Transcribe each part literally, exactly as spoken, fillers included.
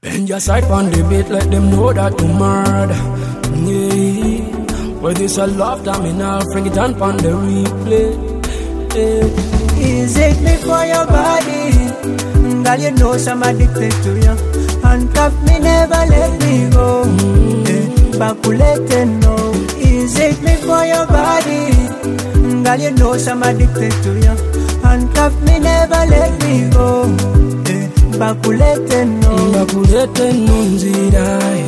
Bend your side on the beat, let them know that you murder. Yeah. Well, this a love time in our bring it on on the replay. Yeah. Is it me for your body? Girl, you know I'm addicted to you. Handcuff me, never let me go. Mm. Yeah. Baculate, no. Is it me for your body? Girl, you know I'm addicted to you. Handcuff me, never let me go. Yeah. Baculate, no. Baculate, no, nzirai.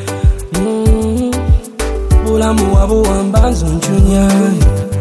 Ula muabu ambanzo nchunyai.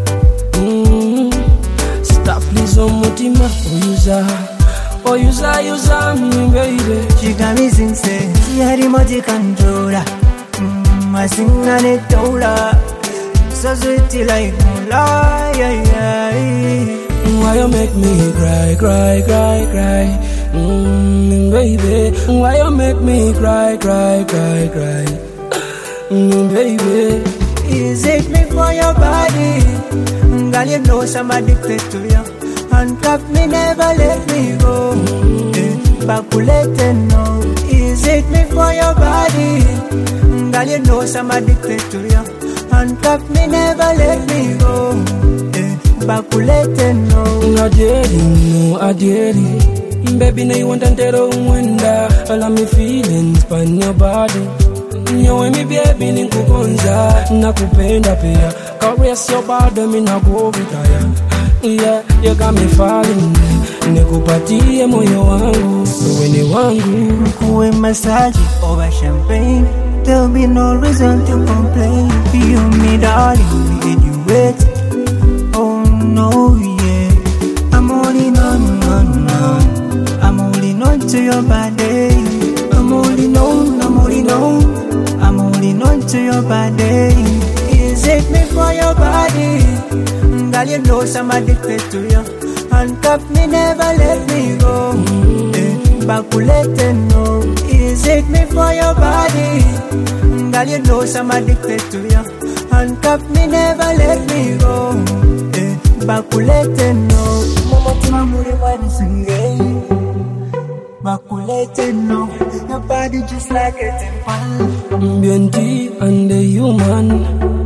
Stop please on mutima oyuza. Oyuza yuza me baby. She got me sing say she had the remote controller. Mmm, I sing and it tola. So sweet like moonlight. Yeah, yeah. Why you make me cry, cry, cry, cry? Mmm, baby. Why you make me cry, cry, cry, cry? Mm, baby, is it me for your body? Girl, you know I'm addicted to you. Handcuff me, never let me go. Mm. Baculate, no. Is it me for your body? Girl, you know I'm addicted to you. Handcuff me, never let me go. Baculate, no. I did it, no, I did it. Baby, now you want to tell me wonder. All of me feelings on your body. Nyowe mi baby ninkukonza nakupenda pia caress your body mi nakuvitaya. Yeah, you got me falling. Nikupatie moyo wangu wewe ni wangu. Kuwe massage over champagne. There'll be no reason to complain. You me darling, we you wait. Oh no, yeah. I'm holding on, on, on. I'm holding on to your body. I'm holding on, I'm holding on. I'm holding on to your body. Is it me for your body? Girl, you know I'm addicted to you. Handcuff me, never let me go. Mm. Baculate, no. Is it me for your body? Girl, you know I'm addicted to you. Handcuff me, never let me go. Baculate, no. Mama, tima muri wadi singe. Baculate, no. Your body just like a temple. Beauty and the human.